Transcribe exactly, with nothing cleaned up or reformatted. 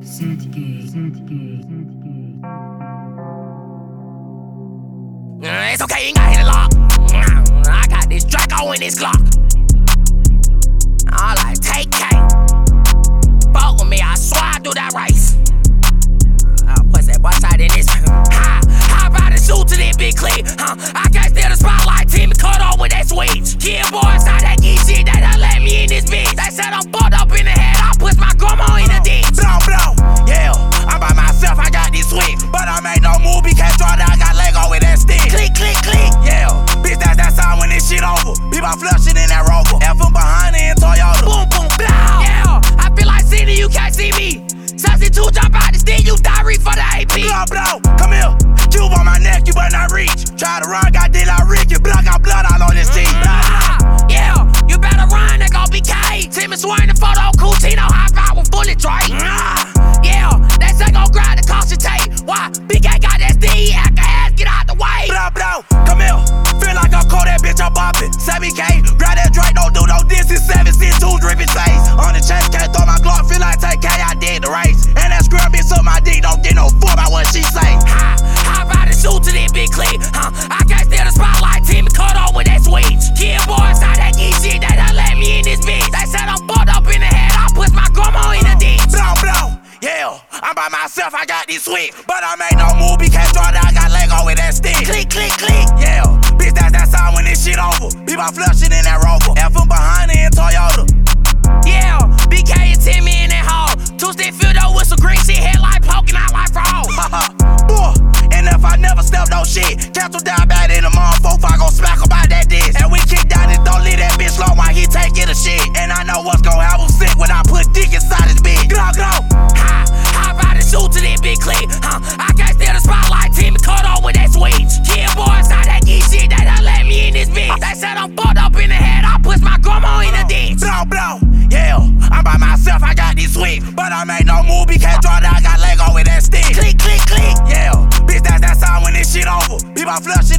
It's okay, you ain't gotta hit it lock. I got this Draco in this Glock. I like take K. Fuck with me, I swear I do that race. I'll put that boy side in this. How, how about the shoot to this big clip? Huh? I can't steal the spotlight, team cut off with that switch. Kill boys out that geek shit, they done let me in this bitch. They said I'm fucked up in the head, I push my grandma in the ditch. Blow, blow, yeah, I'm by myself, I got this switch. But I made no move, can't draw down, I got Lego with that stick. Click, click, click, yeah, bitch, that's that sound when this shit over. People flushing in that Rover, F from behind it in Toyota. Boom, boom, blow, yeah, I feel like Cena, you can't see me. Substitute, jump out the stick, you diary for the A P. Blow, blow, come here, cube on my neck, you better not reach. Try to run, got deal out Rick, you blood, got blood all on this team. Ah, yeah, you better run, they gon' be K. Tim is swearing the photo, cool Tino, high five with bullet Drake. Ah, yeah, they say gon' grind the caution tape. Why? B K got that D, act a ass, get out the way. Blow, blow, come here, feel like I'm cold, that bitch, I'm bopping. seven K, grab that Drake, don't do no distance, seven six two, dripping face. On the chest, can't throw my Glock, feel like take K, I did the race. And that scrub bitch up my dick, don't get no fuck about what she say. Ha, how about the shoot to this big clip? Huh? I can't steal the spotlight, team cut off with that switch. Kill boys out that geek shit, they done let me in this bitch. They said I'm fucked up in the head, I push my grandma in the ditch. Blow, blow, yeah, I'm by myself, I got this switch. But I made no move, can't draw down, I got Lego with that stick. Click, click, click, yeah, bitch, that's that sound when this shit over. People flushing in that Rover, F from behind it in Toyota. Yeah, B K and Timmy in that hall. Two-stick filled up with some green shit, headlight poking out like frogs. Boy, and if I never step no shit, cancel down bad in the motherfucker, I gon' smack about that dish. And we kick down this, don't leave that bitch long while he taking a shit. And I know what's gon' have him sick when I put dick inside his bitch. Glow, glow. Ha, how about the shoot to this big clip? Huh? I can't steal the spotlight, team cut off with that switch. Kill boys out that geek shit, they done let me in this bitch. They said I'm fucked up in the head, I push my grandma in the ditch. Blow, blow, yeah, I'm by myself, I got this switch. But I made no move, can't draw down, I got Lego with that stick. Click, click, click, yeah, bitch, that's that sound when this shit over. People flush